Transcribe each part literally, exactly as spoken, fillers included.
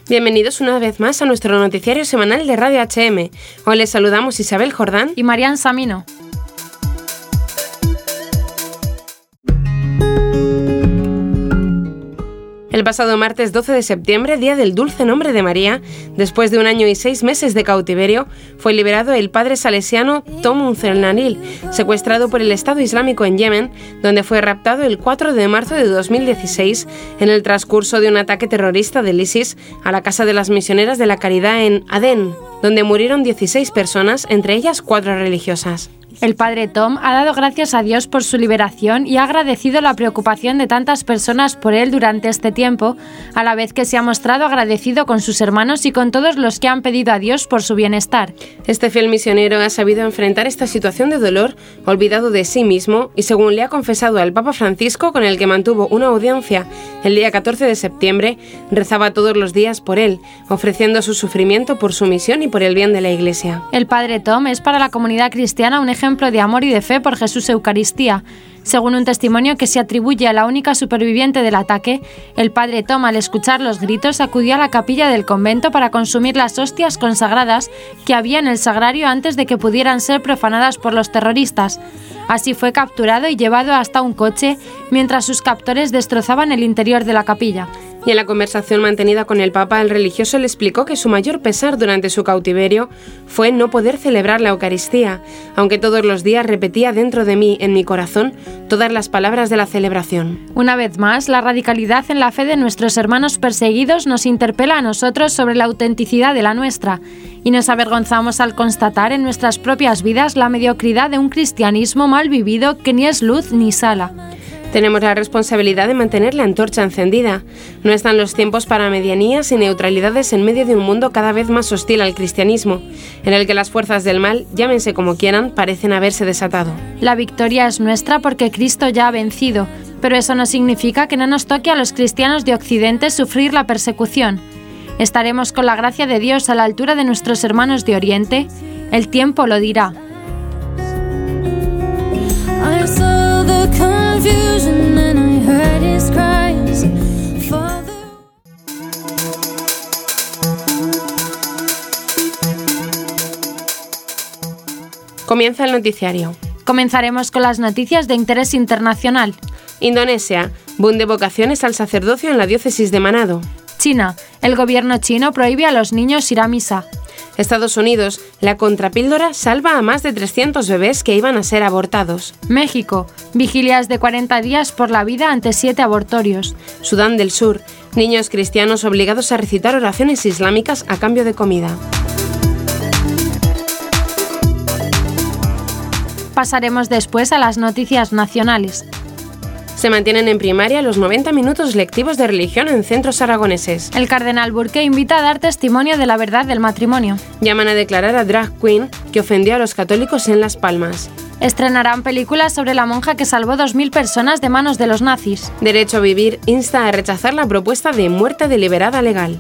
Bienvenidos una vez más a nuestro noticiario semanal de Radio H M. Hoy les saludamos Isabel Jordán y Marian Samino. El pasado martes doce de septiembre, día del dulce nombre de María, después de un año y seis meses de cautiverio, fue liberado el padre salesiano Tom Unzernanil, secuestrado por el Estado Islámico en Yemen, donde fue raptado el cuatro de marzo de dos mil dieciséis en el transcurso de un ataque terrorista del ISIS a la Casa de las Misioneras de la Caridad en Adén, donde murieron dieciséis personas, entre ellas cuatro religiosas. El padre Tom ha dado gracias a Dios por su liberación y ha agradecido la preocupación de tantas personas por él durante este tiempo, a la vez que se ha mostrado agradecido con sus hermanos y con todos los que han pedido a Dios por su bienestar. Este fiel misionero ha sabido enfrentar esta situación de dolor, olvidado de sí mismo, y según le ha confesado al Papa Francisco, con el que mantuvo una audiencia el día catorce de septiembre, rezaba todos los días por él, ofreciendo su sufrimiento por su misión y por el bien de la Iglesia. El padre Tom es para la comunidad cristiana un ejemplo ejemplo de amor y de fe por Jesús Eucaristía. Según un testimonio que se atribuye a la única superviviente del ataque, el padre Tom, al escuchar los gritos, acudió a la capilla del convento para consumir las hostias consagradas que había en el sagrario antes de que pudieran ser profanadas por los terroristas. Así fue capturado y llevado hasta un coche, mientras sus captores destrozaban el interior de la capilla. Y en la conversación mantenida con el Papa, el religioso le explicó que su mayor pesar durante su cautiverio fue no poder celebrar la Eucaristía, aunque todos los días repetía dentro de mí, en mi corazón, todas las palabras de la celebración. Una vez más, la radicalidad en la fe de nuestros hermanos perseguidos nos interpela a nosotros sobre la autenticidad de la nuestra, y nos avergonzamos al constatar en nuestras propias vidas la mediocridad de un cristianismo mal vivido que ni es luz ni sala. Tenemos la responsabilidad de mantener la antorcha encendida. No están los tiempos para medianías y neutralidades en medio de un mundo cada vez más hostil al cristianismo, en el que las fuerzas del mal, llámense como quieran, parecen haberse desatado. La victoria es nuestra porque Cristo ya ha vencido, pero eso no significa que no nos toque a los cristianos de Occidente sufrir la persecución. ¿Estaremos con la gracia de Dios a la altura de nuestros hermanos de Oriente? El tiempo lo dirá. Comienza el noticiario. Comenzaremos con las noticias de interés internacional. Indonesia. Boom de vocaciones al sacerdocio en la diócesis de Manado. China. El gobierno chino prohíbe a los niños ir a misa. Estados Unidos. La contrapíldora salva a más de trescientos bebés que iban a ser abortados. México. Vigilias de cuarenta días por la vida ante siete abortorios. Sudán del Sur. Niños cristianos obligados a recitar oraciones islámicas a cambio de comida. Pasaremos después a las noticias nacionales. Se mantienen en primaria los noventa minutos lectivos de religión en centros aragoneses. El cardenal Burke invita a dar testimonio de la verdad del matrimonio. Llaman a declarar a drag queen que ofendió a los católicos en Las Palmas. Estrenarán películas sobre la monja que salvó dos mil personas de manos de los nazis. Derecho a Vivir insta a rechazar la propuesta de muerte deliberada legal.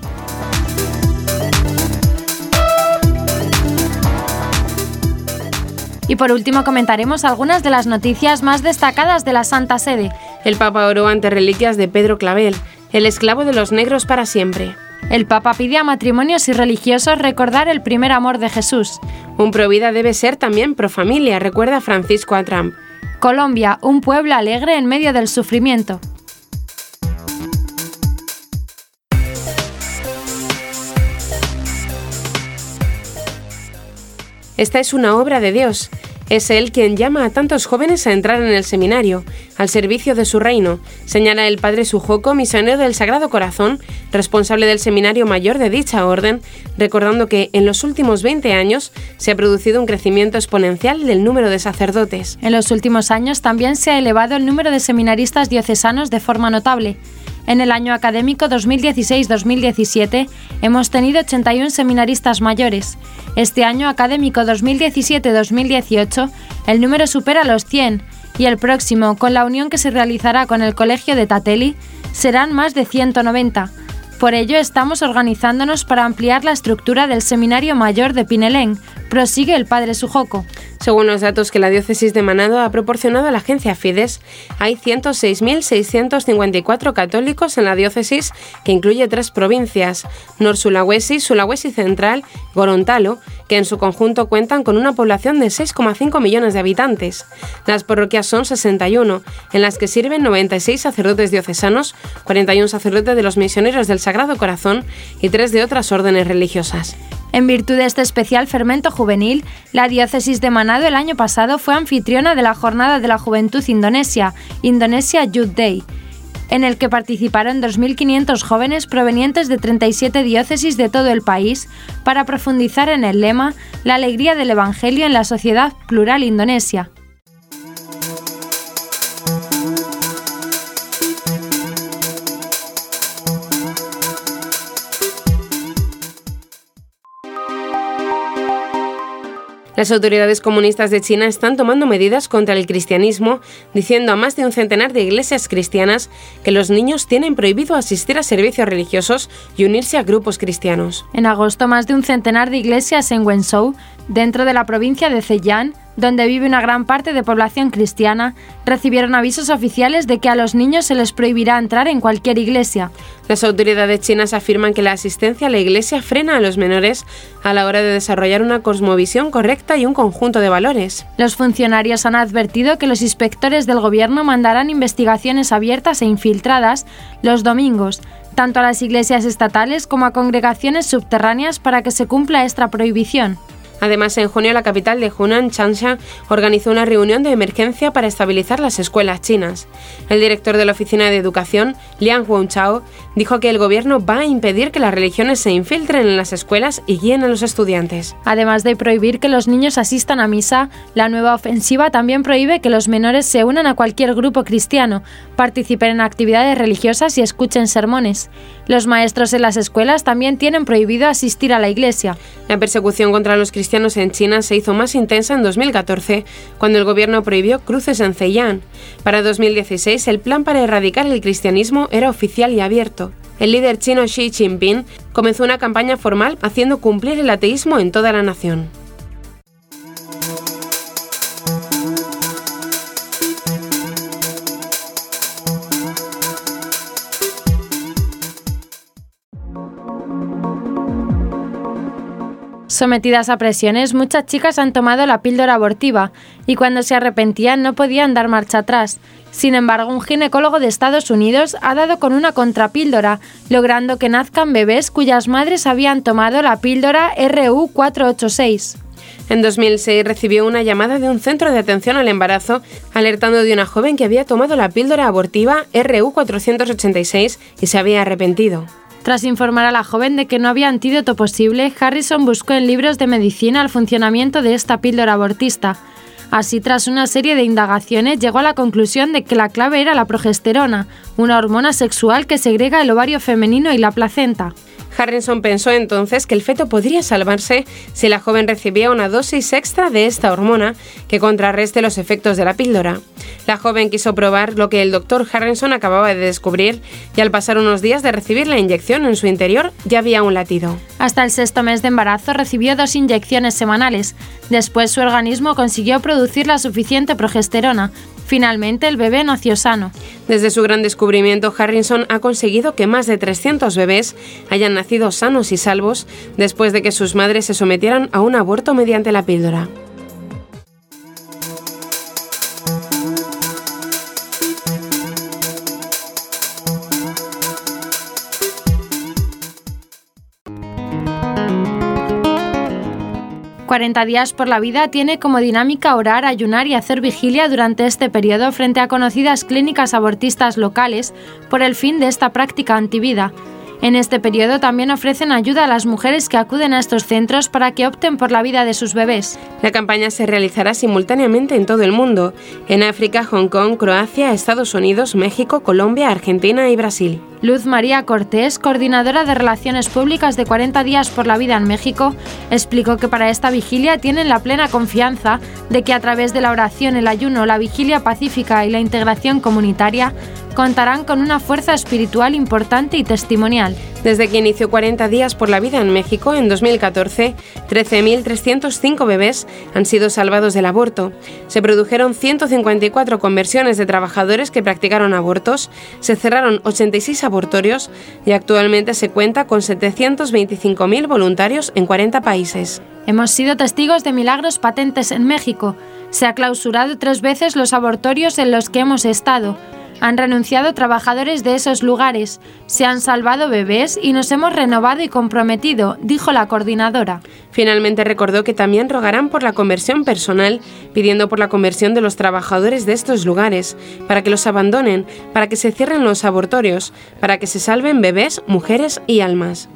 Y por último comentaremos algunas de las noticias más destacadas de la Santa Sede. El Papa oró ante reliquias de Pedro Clavel, el esclavo de los negros para siempre. El Papa pide a matrimonios y religiosos recordar el primer amor de Jesús. Un provida debe ser también pro familia, recuerda Francisco a Trump. Colombia, un pueblo alegre en medio del sufrimiento. Esta es una obra de Dios. Es Él quien llama a tantos jóvenes a entrar en el seminario, al servicio de su reino, señala el padre Sujoko, misionero del Sagrado Corazón, responsable del seminario mayor de dicha orden, recordando que en los últimos veinte años se ha producido un crecimiento exponencial del número de sacerdotes. En los últimos años también se ha elevado el número de seminaristas diocesanos de forma notable. En el año académico dos mil dieciséis dos mil diecisiete hemos tenido ochenta y uno seminaristas mayores. Este año académico dos mil diecisiete dos mil dieciocho el número supera los cien y el próximo, con la unión que se realizará con el Colegio de Tateli, serán más de ciento noventa. Por ello estamos organizándonos para ampliar la estructura del Seminario Mayor de Pinelén, Prosigue el padre Sujoko. Según los datos que la diócesis de Manado ha proporcionado a la agencia Fides, hay ciento seis mil seiscientos cincuenta y cuatro católicos en la diócesis, que incluye tres provincias, Nor-Sulawesi, Sulawesi Central y Gorontalo, que en su conjunto cuentan con una población de seis coma cinco millones de habitantes. Las parroquias son sesenta y uno, en las que sirven noventa y seis sacerdotes diocesanos, cuarenta y uno sacerdotes de los misioneros del Sagrado Corazón y tres de otras órdenes religiosas. En virtud de este especial fermento juvenil, la diócesis de Manado el año pasado fue anfitriona de la Jornada de la Juventud Indonesia, Indonesia Youth Day, en el que participaron dos mil quinientos jóvenes provenientes de treinta y siete diócesis de todo el país para profundizar en el lema «La alegría del Evangelio en la sociedad plural indonesia». Las autoridades comunistas de China están tomando medidas contra el cristianismo, diciendo a más de un centenar de iglesias cristianas que los niños tienen prohibido asistir a servicios religiosos y unirse a grupos cristianos. En agosto, más de un centenar de iglesias en Wenzhou, dentro de la provincia de Zhejiang, donde vive una gran parte de población cristiana, recibieron avisos oficiales de que a los niños se les prohibirá entrar en cualquier iglesia. Las autoridades chinas afirman que la asistencia a la iglesia frena a los menores a la hora de desarrollar una cosmovisión correcta y un conjunto de valores. Los funcionarios han advertido que los inspectores del gobierno mandarán investigaciones abiertas e infiltradas los domingos, tanto a las iglesias estatales como a congregaciones subterráneas, para que se cumpla esta prohibición. Además, en junio la capital de Hunan, Changsha, organizó una reunión de emergencia para estabilizar las escuelas chinas. El director de la Oficina de Educación, Liang Wenchao, dijo que el gobierno va a impedir que las religiones se infiltren en las escuelas y guíen a los estudiantes. Además de prohibir que los niños asistan a misa, la nueva ofensiva también prohíbe que los menores se unan a cualquier grupo cristiano, participen en actividades religiosas y escuchen sermones. Los maestros en las escuelas también tienen prohibido asistir a la iglesia. La persecución contra los cristianos en China se hizo más intensa en dos mil catorce, cuando el gobierno prohibió cruces en Zhejiang. Para dos mil dieciséis, el plan para erradicar el cristianismo era oficial y abierto. El líder chino Xi Jinping comenzó una campaña formal haciendo cumplir el ateísmo en toda la nación. Sometidas a presiones, muchas chicas han tomado la píldora abortiva y cuando se arrepentían no podían dar marcha atrás. Sin embargo, un ginecólogo de Estados Unidos ha dado con una contrapíldora, logrando que nazcan bebés cuyas madres habían tomado la píldora R U cuatrocientos ochenta y seis. En dos mil seis recibió una llamada de un centro de atención al embarazo alertando de una joven que había tomado la píldora abortiva R U cuatrocientos ochenta y seis y se había arrepentido. Tras informar a la joven de que no había antídoto posible, Harrison buscó en libros de medicina el funcionamiento de esta píldora abortista. Así, tras una serie de indagaciones, llegó a la conclusión de que la clave era la progesterona, una hormona sexual que segrega el ovario femenino y la placenta. Harrison pensó entonces que el feto podría salvarse si la joven recibía una dosis extra de esta hormona que contrarreste los efectos de la píldora. La joven quiso probar lo que el doctor Harrison acababa de descubrir y al pasar unos días de recibir la inyección en su interior ya había un latido. Hasta el sexto mes de embarazo recibió dos inyecciones semanales. Después su organismo consiguió producir la suficiente progesterona. Finalmente el bebé nació sano. Desde su gran descubrimiento, Harrison ha conseguido que más de trescientos bebés hayan nacido sanos y salvos después de que sus madres se sometieran a un aborto mediante la píldora. cuarenta días por la vida tiene como dinámica orar, ayunar y hacer vigilia durante este periodo frente a conocidas clínicas abortistas locales por el fin de esta práctica antivida. En este periodo también ofrecen ayuda a las mujeres que acuden a estos centros para que opten por la vida de sus bebés. La campaña se realizará simultáneamente en todo el mundo, en África, Hong Kong, Croacia, Estados Unidos, México, Colombia, Argentina y Brasil. Luz María Cortés, coordinadora de Relaciones Públicas de cuarenta días por la vida en México, explicó que para esta vigilia tienen la plena confianza de que a través de la oración, el ayuno, la vigilia pacífica y la integración comunitaria contarán con una fuerza espiritual importante y testimonial. Desde que inició cuarenta días por la vida en México, en dos mil catorce, trece mil trescientos cinco bebés han sido salvados del aborto. Se produjeron ciento cincuenta y cuatro conversiones de trabajadores que practicaron abortos, se cerraron ochenta y seis abortorios y actualmente se cuenta con setecientos veinticinco mil voluntarios en cuarenta países. Hemos sido testigos de milagros patentes en México. Se ha clausurado tres veces los abortorios en los que hemos estado. Han renunciado trabajadores de esos lugares, se han salvado bebés y nos hemos renovado y comprometido, dijo la coordinadora. Finalmente recordó que también rogarán por la conversión personal, pidiendo por la conversión de los trabajadores de estos lugares, para que los abandonen, para que se cierren los abortorios, para que se salven bebés, mujeres y almas.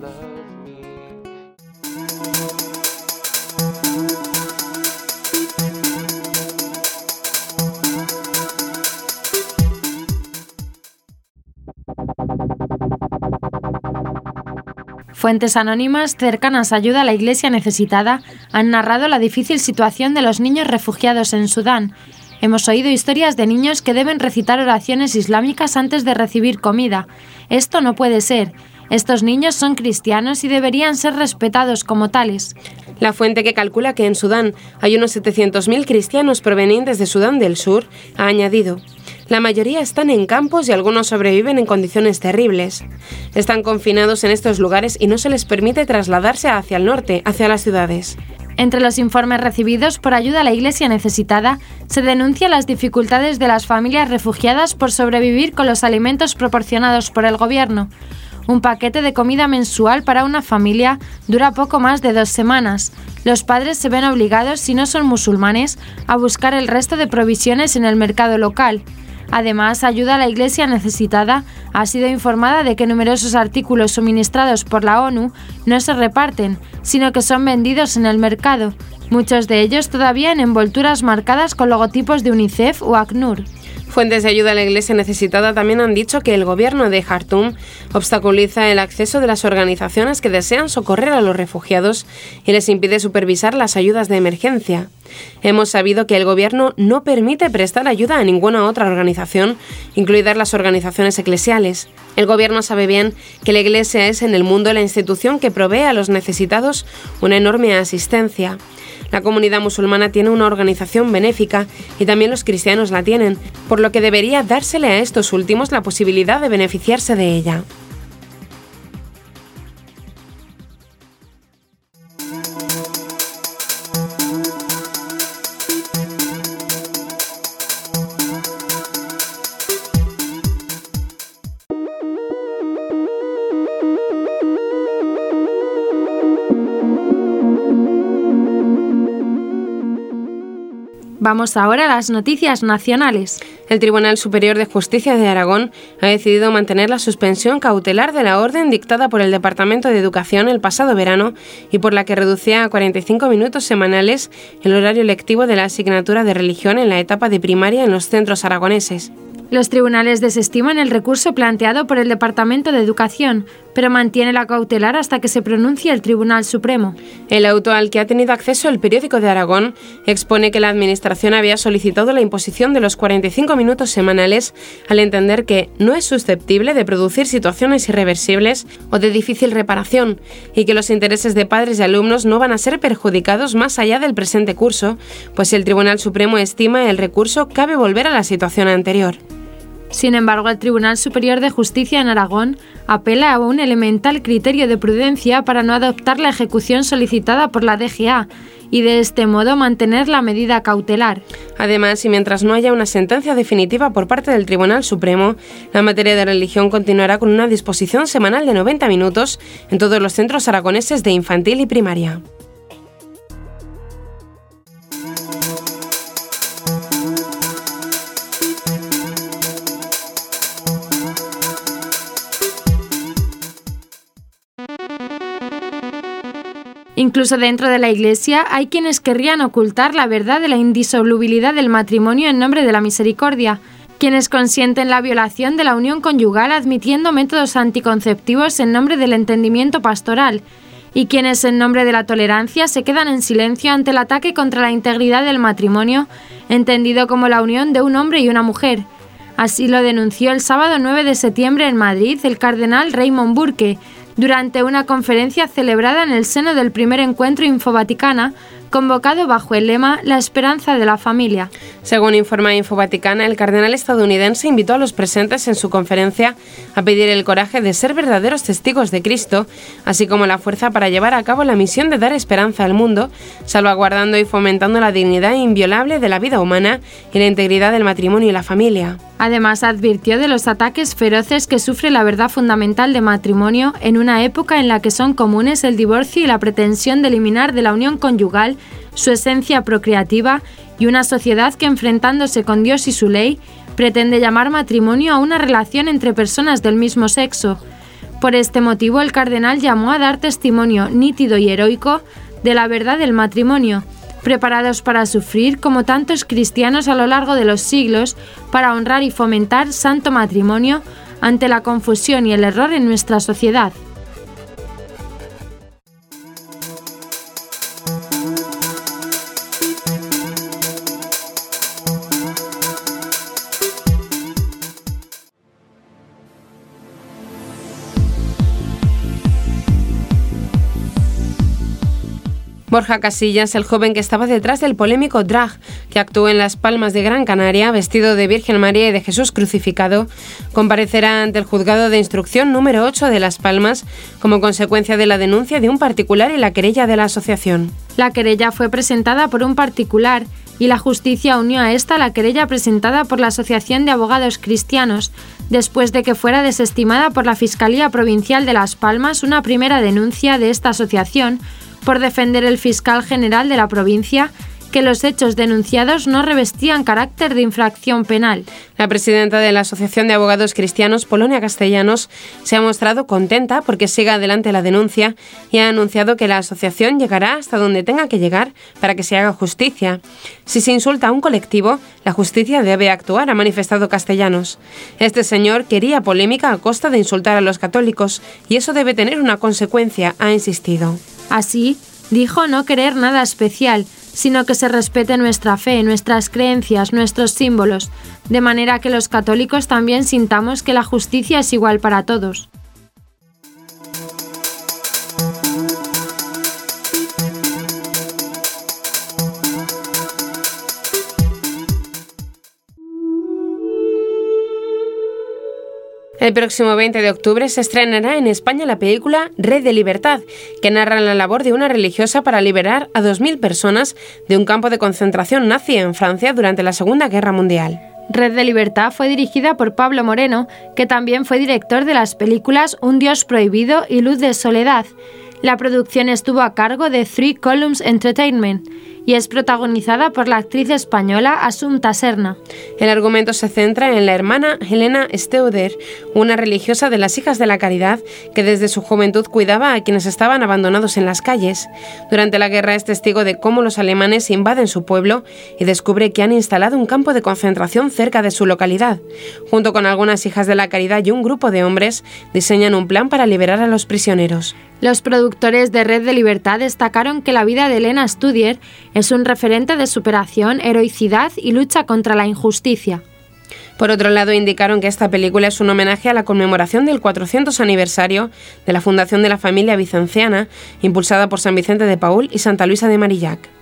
Fuentes anónimas cercanas a ayuda a la Iglesia necesitada han narrado la difícil situación de los niños refugiados en Sudán. Hemos oído historias de niños que deben recitar oraciones islámicas antes de recibir comida. Esto no puede ser. Estos niños son cristianos y deberían ser respetados como tales. La fuente, que calcula que en Sudán hay unos setecientos mil cristianos provenientes de Sudán del Sur, ha añadido: la mayoría están en campos y algunos sobreviven en condiciones terribles. Están confinados en estos lugares y no se les permite trasladarse hacia el norte, hacia las ciudades. Entre los informes recibidos por ayuda a la Iglesia necesitada, se denuncian las dificultades de las familias refugiadas por sobrevivir con los alimentos proporcionados por el gobierno. Un paquete de comida mensual para una familia dura poco más de dos semanas. Los padres se ven obligados, si no son musulmanes, a buscar el resto de provisiones en el mercado local. Además, ayuda a la Iglesia necesitada ha sido informada de que numerosos artículos suministrados por la ONU no se reparten, sino que son vendidos en el mercado, muchos de ellos todavía en envolturas marcadas con logotipos de UNICEF o ACNUR. Fuentes de ayuda a la Iglesia necesitada también han dicho que el gobierno de Jartum obstaculiza el acceso de las organizaciones que desean socorrer a los refugiados y les impide supervisar las ayudas de emergencia. Hemos sabido que el gobierno no permite prestar ayuda a ninguna otra organización, incluidas las organizaciones eclesiales. El gobierno sabe bien que la Iglesia es en el mundo la institución que provee a los necesitados una enorme asistencia. La comunidad musulmana tiene una organización benéfica y también los cristianos la tienen, por lo que debería dársele a estos últimos la posibilidad de beneficiarse de ella. Vamos ahora a las noticias nacionales. El Tribunal Superior de Justicia de Aragón ha decidido mantener la suspensión cautelar de la orden dictada por el Departamento de Educación el pasado verano y por la que reducía a cuarenta y cinco minutos semanales el horario lectivo de la asignatura de religión en la etapa de primaria en los centros aragoneses. Los tribunales desestiman el recurso planteado por el Departamento de Educación, pero mantiene la cautelar hasta que se pronuncie el Tribunal Supremo. El auto al que ha tenido acceso el periódico de Aragón expone que la Administración había solicitado la imposición de los cuarenta y cinco minutos semanales al entender que no es susceptible de producir situaciones irreversibles o de difícil reparación y que los intereses de padres y alumnos no van a ser perjudicados más allá del presente curso, pues si el Tribunal Supremo estima el recurso, cabe volver a la situación anterior. Sin embargo, el Tribunal Superior de Justicia en Aragón apela a un elemental criterio de prudencia para no adoptar la ejecución solicitada por la D G A y de este modo mantener la medida cautelar. Además, y mientras no haya una sentencia definitiva por parte del Tribunal Supremo, la materia de religión continuará con una disposición semanal de noventa minutos en todos los centros aragoneses de infantil y primaria. Incluso dentro de la Iglesia hay quienes querrían ocultar la verdad de la indisolubilidad del matrimonio en nombre de la misericordia. quienes consienten la violación de la unión conyugal admitiendo métodos anticonceptivos en nombre del entendimiento pastoral, y quienes en nombre de la tolerancia se quedan en silencio ante el ataque contra la integridad del matrimonio, entendido como la unión de un hombre y una mujer. Así lo denunció el sábado nueve de septiembre en Madrid el cardenal Raymond Burke, durante una conferencia celebrada en el seno del primer encuentro Infovaticana, convocado bajo el lema La esperanza de la familia. Según informa Infovaticana, el cardenal estadounidense invitó a los presentes en su conferencia a pedir el coraje de ser verdaderos testigos de Cristo, así como la fuerza para llevar a cabo la misión de dar esperanza al mundo, salvaguardando y fomentando la dignidad inviolable de la vida humana y la integridad del matrimonio y la familia. Además, advirtió de los ataques feroces que sufre la verdad fundamental de matrimonio en una época en la que son comunes el divorcio y la pretensión de eliminar de la unión conyugal su esencia procreativa y una sociedad que, enfrentándose con Dios y su ley, pretende llamar matrimonio a una relación entre personas del mismo sexo. Por este motivo, el cardenal llamó a dar testimonio nítido y heroico de la verdad del matrimonio, preparados para sufrir como tantos cristianos a lo largo de los siglos para honrar y fomentar santo matrimonio ante la confusión y el error en nuestra sociedad. Borja Casillas, el joven que estaba detrás del polémico drag que actuó en Las Palmas de Gran Canaria, vestido de Virgen María y de Jesús crucificado, comparecerá ante el Juzgado de Instrucción número ocho de Las Palmas como consecuencia de la denuncia de un particular y la querella de la asociación. La querella fue presentada por un particular y la justicia unió a esta la querella presentada por la Asociación de Abogados Cristianos, después de que fuera desestimada por la Fiscalía Provincial de Las Palmas una primera denuncia de esta asociación por defender el fiscal general de la provincia que los hechos denunciados no revestían carácter de infracción penal. La presidenta de la Asociación de Abogados Cristianos, Polonia Castellanos, se ha mostrado contenta porque siga adelante la denuncia y ha anunciado que la asociación llegará hasta donde tenga que llegar para que se haga justicia. Si se insulta a un colectivo, la justicia debe actuar, ha manifestado Castellanos. Este señor quería polémica a costa de insultar a los católicos y eso debe tener una consecuencia, ha insistido. Así, dijo no querer nada especial, sino que se respete nuestra fe, nuestras creencias, nuestros símbolos, de manera que los católicos también sintamos que la justicia es igual para todos. El próximo veinte de octubre se estrenará en España la película Red de Libertad, que narra la labor de una religiosa para liberar a dos mil personas de un campo de concentración nazi en Francia durante la Segunda Guerra Mundial. Red de Libertad fue dirigida por Pablo Moreno, que también fue director de las películas Un Dios Prohibido y Luz de Soledad. La producción estuvo a cargo de Three Columns Entertainment y es protagonizada por la actriz española Assumpta Serna. El argumento se centra en la hermana Helena Steuder, una religiosa de las Hijas de la Caridad que desde su juventud cuidaba a quienes estaban abandonados en las calles. Durante la guerra es testigo de cómo los alemanes invaden su pueblo y descubre que han instalado un campo de concentración cerca de su localidad. Junto con algunas Hijas de la Caridad y un grupo de hombres, diseñan un plan para liberar a los prisioneros. Los productores de Red de Libertad destacaron que la vida de Helena Steuder es un referente de superación, heroicidad y lucha contra la injusticia. Por otro lado, indicaron que esta película es un homenaje a la conmemoración del cuatrocientos aniversario de la fundación de la familia vicenciana, impulsada por San Vicente de Paúl y Santa Luisa de Marillac.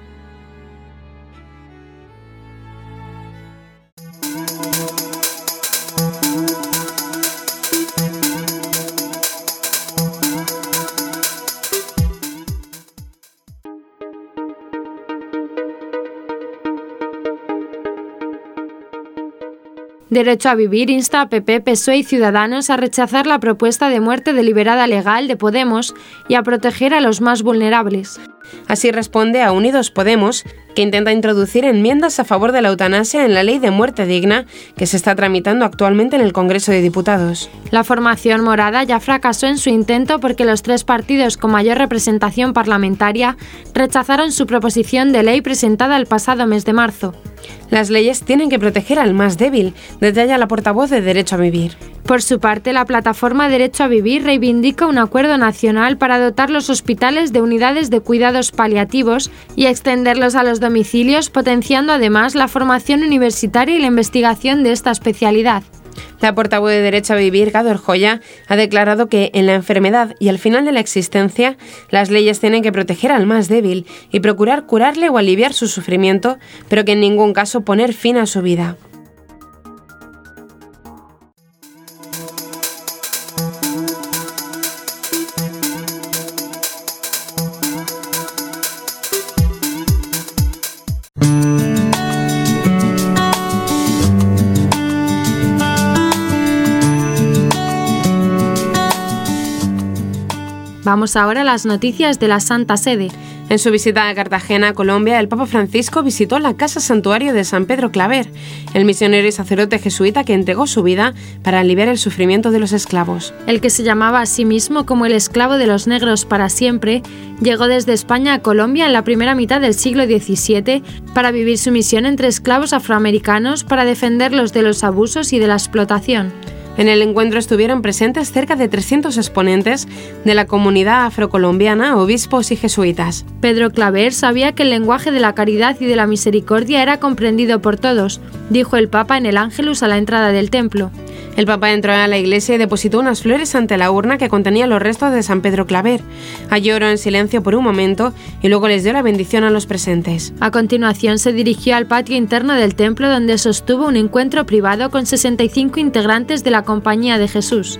Derecho a Vivir insta a P P, P S O E y Ciudadanos a rechazar la propuesta de muerte deliberada legal de Podemos y a proteger a los más vulnerables. Así responde a Unidos Podemos, que intenta introducir enmiendas a favor de la eutanasia en la ley de muerte digna que se está tramitando actualmente en el Congreso de Diputados. La formación morada ya fracasó en su intento porque los tres partidos con mayor representación parlamentaria rechazaron su proposición de ley presentada el pasado mes de marzo. Las leyes tienen que proteger al más débil, detalla la portavoz de Derecho a Vivir. Por su parte, la plataforma Derecho a Vivir reivindica un acuerdo nacional para dotar los hospitales de unidades de cuidados paliativos y extenderlos a los domicilios, potenciando además la formación universitaria y la investigación de esta especialidad. La portavoz de Derecho a Vivir, Gador Joya, ha declarado que en la enfermedad y al final de la existencia, las leyes tienen que proteger al más débil y procurar curarle o aliviar su sufrimiento, pero que en ningún caso poner fin a su vida. Vamos ahora a las noticias de la Santa Sede. En su visita a Cartagena, Colombia, el Papa Francisco visitó la Casa Santuario de San Pedro Claver, el misionero y sacerdote jesuita que entregó su vida para aliviar el sufrimiento de los esclavos. El que se llamaba a sí mismo como el esclavo de los negros para siempre, llegó desde España a Colombia en la primera mitad del siglo diecisiete para vivir su misión entre esclavos afroamericanos para defenderlos de los abusos y de la explotación. En el encuentro estuvieron presentes cerca de trescientos exponentes de la comunidad afrocolombiana, obispos y jesuitas. Pedro Claver sabía que el lenguaje de la caridad y de la misericordia era comprendido por todos, dijo el Papa en el Ángelus a la entrada del templo. El Papa entró a la iglesia y depositó unas flores ante la urna que contenía los restos de San Pedro Claver. Allí oró en silencio por un momento y luego les dio la bendición a los presentes. A continuación se dirigió al patio interno del templo donde sostuvo un encuentro privado con sesenta y cinco integrantes de la Compañía de Jesús.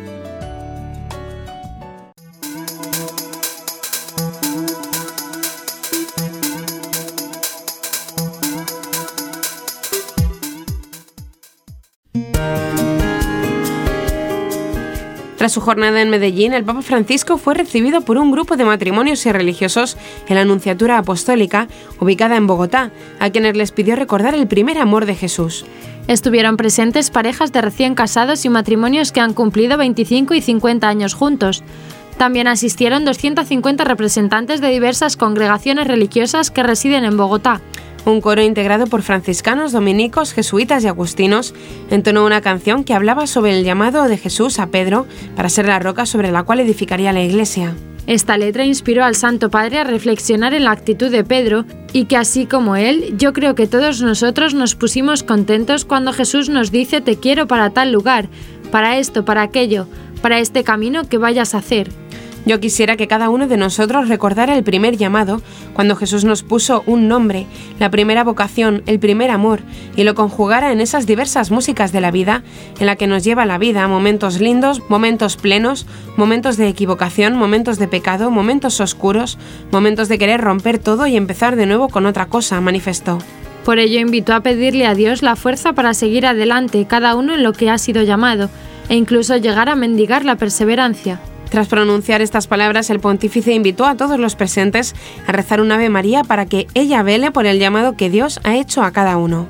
Tras su jornada en Medellín, el Papa Francisco fue recibido por un grupo de matrimonios y religiosos en la Nunciatura Apostólica, ubicada en Bogotá, a quienes les pidió recordar el primer amor de Jesús. Estuvieron presentes parejas de recién casados y matrimonios que han cumplido veinticinco y cincuenta años juntos. También asistieron doscientos cincuenta representantes de diversas congregaciones religiosas que residen en Bogotá. Un coro integrado por franciscanos, dominicos, jesuitas y agustinos entonó una canción que hablaba sobre el llamado de Jesús a Pedro para ser la roca sobre la cual edificaría la iglesia. Esta letra inspiró al Santo Padre a reflexionar en la actitud de Pedro y que así como él, yo creo que todos nosotros nos pusimos contentos cuando Jesús nos dice te quiero para tal lugar, para esto, para aquello, para este camino que vayas a hacer. Yo quisiera que cada uno de nosotros recordara el primer llamado, cuando Jesús nos puso un nombre, la primera vocación, el primer amor, y lo conjugara en esas diversas músicas de la vida, en la que nos lleva la vida, momentos lindos, momentos plenos, momentos de equivocación, momentos de pecado, momentos oscuros, momentos de querer romper todo y empezar de nuevo con otra cosa, manifestó. Por ello invitó a pedirle a Dios la fuerza para seguir adelante, cada uno en lo que ha sido llamado, e incluso llegar a mendigar la perseverancia. Tras pronunciar estas palabras, el pontífice invitó a todos los presentes a rezar un Ave María para que ella vele por el llamado que Dios ha hecho a cada uno.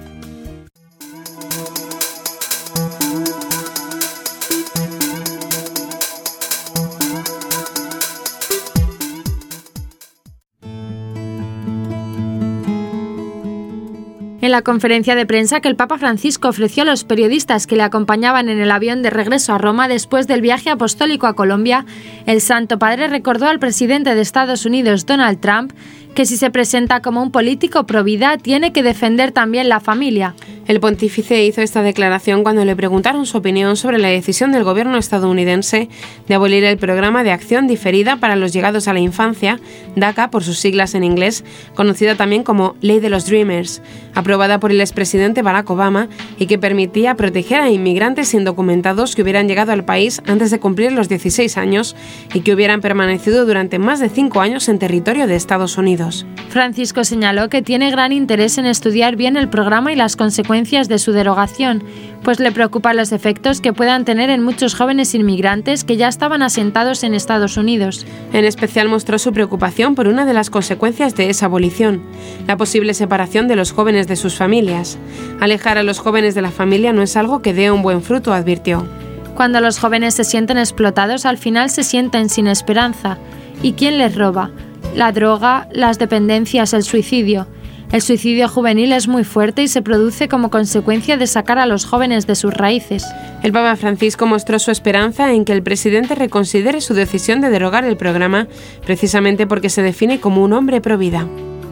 En la conferencia de prensa que el Papa Francisco ofreció a los periodistas que le acompañaban en el avión de regreso a Roma después del viaje apostólico a Colombia, el Santo Padre recordó al presidente de Estados Unidos, Donald Trump, que si se presenta como un político pro vida, tiene que defender también la familia. El pontífice hizo esta declaración cuando le preguntaron su opinión sobre la decisión del gobierno estadounidense de abolir el programa de acción diferida para los llegados a la infancia, DACA por sus siglas en inglés, conocida también como Ley de los Dreamers, aprobada por el expresidente Barack Obama y que permitía proteger a inmigrantes indocumentados que hubieran llegado al país antes de cumplir los dieciséis años y que hubieran permanecido durante más de cinco años en territorio de Estados Unidos. Unidos. Francisco señaló que tiene gran interés en estudiar bien el programa y las consecuencias de su derogación, pues le preocupan los efectos que puedan tener en muchos jóvenes inmigrantes que ya estaban asentados en Estados Unidos. En especial mostró su preocupación por una de las consecuencias de esa abolición, la posible separación de los jóvenes de sus familias. Alejar a los jóvenes de la familia no es algo que dé un buen fruto, advirtió. Cuando los jóvenes se sienten explotados, al final se sienten sin esperanza. ¿Y quién les roba? La droga, las dependencias, el suicidio. El suicidio juvenil es muy fuerte y se produce como consecuencia de sacar a los jóvenes de sus raíces. El Papa Francisco mostró su esperanza en que el presidente reconsidere su decisión de derogar el programa, precisamente porque se define como un hombre pro vida.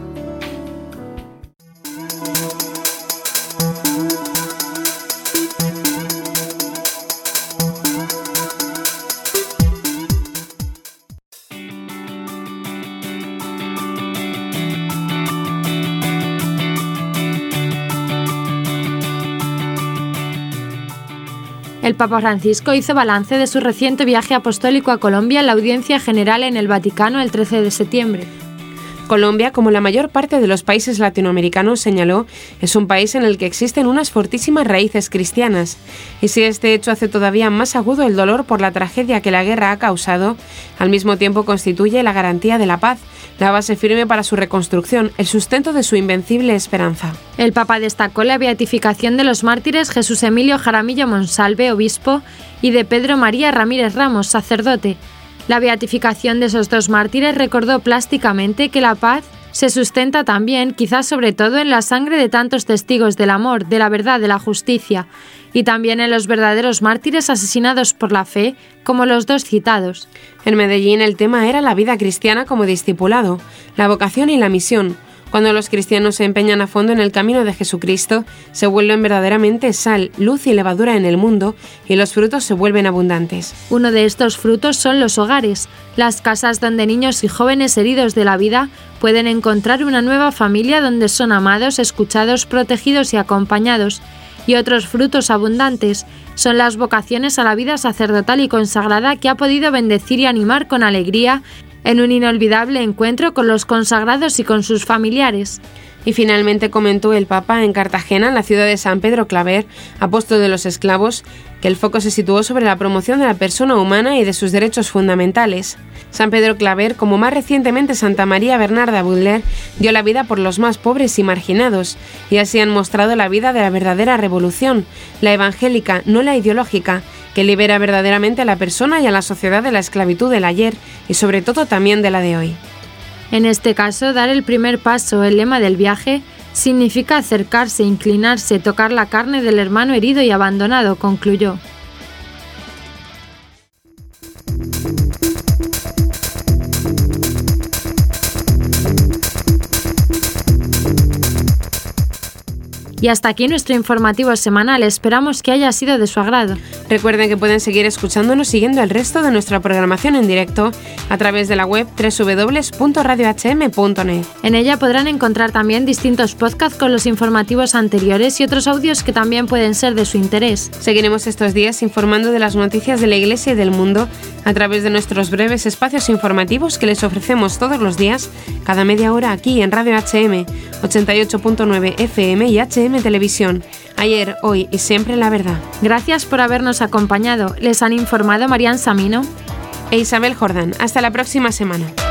El Papa Francisco hizo balance de su reciente viaje apostólico a Colombia en la audiencia general en el Vaticano el trece de septiembre. Colombia, como la mayor parte de los países latinoamericanos, señaló, es un país en el que existen unas fortísimas raíces cristianas. Y si este hecho hace todavía más agudo el dolor por la tragedia que la guerra ha causado, al mismo tiempo constituye la garantía de la paz, la base firme para su reconstrucción, el sustento de su invencible esperanza. El Papa destacó la beatificación de los mártires Jesús Emilio Jaramillo Monsalve, obispo, y de Pedro María Ramírez Ramos, sacerdote. La beatificación de esos dos mártires recordó plásticamente que la paz se sustenta también, quizás sobre todo, en la sangre de tantos testigos del amor, de la verdad, de la justicia, y también en los verdaderos mártires asesinados por la fe, como los dos citados. En Medellín el tema era la vida cristiana como discipulado, la vocación y la misión. Cuando los cristianos se empeñan a fondo en el camino de Jesucristo, se vuelven verdaderamente sal, luz y levadura en el mundo, y los frutos se vuelven abundantes. Uno de estos frutos son los hogares, las casas donde niños y jóvenes heridos de la vida pueden encontrar una nueva familia donde son amados, escuchados, protegidos y acompañados. Y otros frutos abundantes son las vocaciones a la vida sacerdotal y consagrada que ha podido bendecir y animar con alegría en un inolvidable encuentro con los consagrados y con sus familiares. Y finalmente comentó el Papa en Cartagena, en la ciudad de San Pedro Claver, apóstol de los esclavos, que el foco se situó sobre la promoción de la persona humana y de sus derechos fundamentales. San Pedro Claver, como más recientemente Santa María Bernarda Butler, dio la vida por los más pobres y marginados, y así han mostrado la vida de la verdadera revolución, la evangélica, no la ideológica, que libera verdaderamente a la persona y a la sociedad de la esclavitud del ayer y sobre todo también de la de hoy. En este caso, dar el primer paso, el lema del viaje, significa acercarse, inclinarse, tocar la carne del hermano herido y abandonado, concluyó. Y hasta aquí nuestro informativo semanal. Esperamos que haya sido de su agrado. Recuerden que pueden seguir escuchándonos siguiendo el resto de nuestra programación en directo a través de la web doble u doble u doble u punto radio hache eme punto net. En ella podrán encontrar también distintos podcasts con los informativos anteriores y otros audios que también pueden ser de su interés. Seguiremos estos días informando de las noticias de la Iglesia y del mundo a través de nuestros breves espacios informativos que les ofrecemos todos los días, cada media hora aquí en Radio H M, ochenta y ocho punto nueve F M y H M Televisión. Ayer, hoy y siempre la verdad. Gracias por habernos acompañado. Les han informado Marian Samino e Isabel Jordán. Hasta la próxima semana.